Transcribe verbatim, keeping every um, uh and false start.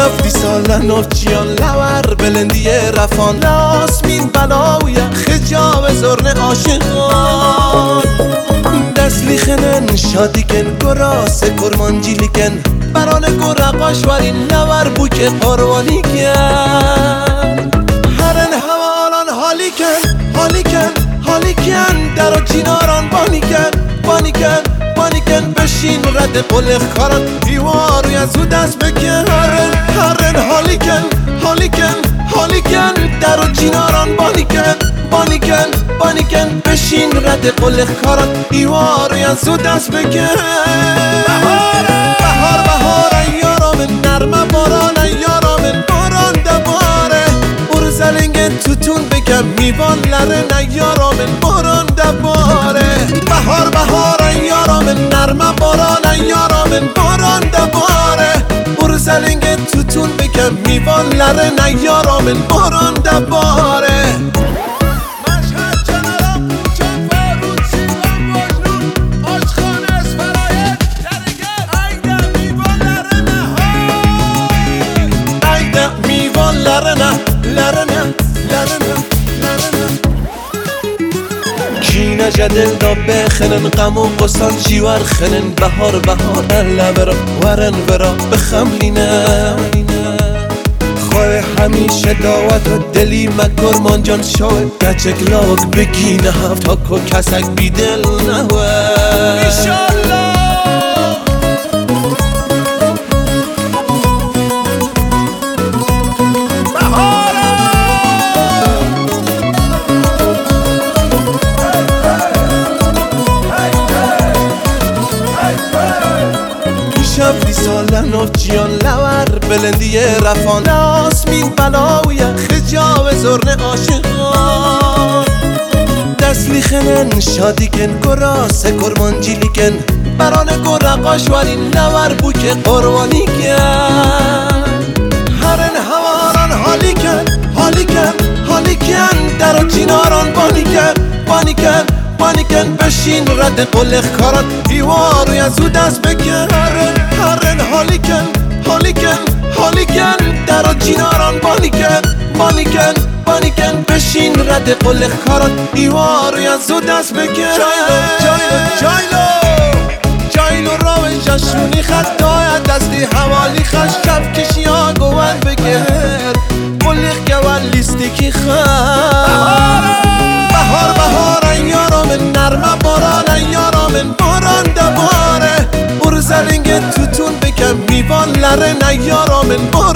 شفتی سالن و چیان لور بلندی رفان لاسمین بلاویا خجاب زرن عاشقان دسلی خنن شادی کن گراس کرمانجیلی کن بران گرقاش ورین لور بوک قروانی کن هرن هوالان حالی کن حالی کن حالی کن در و چیناران بانی کن بانی کن بانی کن بشین رد قلق کاران دیواروی از او دست بکن هرن هرن حالی کن حالی کن حالی کن در و چیناران بانی کن بانی کن بانی کن بشین رد قلق کاران دیواروی از او دست بکن بهار بهار یارم نرمه باران یارم باران دباره برزلنگ توتون بکم میوان لره نیارم باران دباره بهار بهار یارم نرمه باران یارم باران دباره برزلنگ توتون بکم میوان لره نیارم باران دباره لرنه لرنه لرنه لرنه کینه جدل دا بخنن غم و قصان جیور خنن بهار بهار لبرا ورن ورا بخملینه خواه همیشه داوت و دلی مکرمان جان شاید گچک لاک بگینه هفت ها که کسک بیدل نهوه ایشالله شفتی سالن و چیان لور بلندی رفان لاسمین بلاویا خجاب زرن عاشقان دسلی خنن شادی کن گراس کرمانجیلی کن بران گرقاش ورین لور بوک قروانی کن هرن هواران حالی کن حالی کن حالی کن در و چیناران بانی کن بانی کن بانی کن بشین رد قلق کارات دیواروی از او دست بکن هرن هرن حالی کن حالی کن حالی کن در و چیناران بانی کن بانی کن بانی کن بشین رد قلق کارات دیواروی از او دست بکن جایلو جایلو جایلو جایلو راوی جشونی خطای دستی حوالی خش شب کشی ها گوان بگر قلق گوان لیستی کی خواهد بهار بهار یارم نرمه باران یارم باران دباره برزلنگ توتون بکم میوان لره نیارم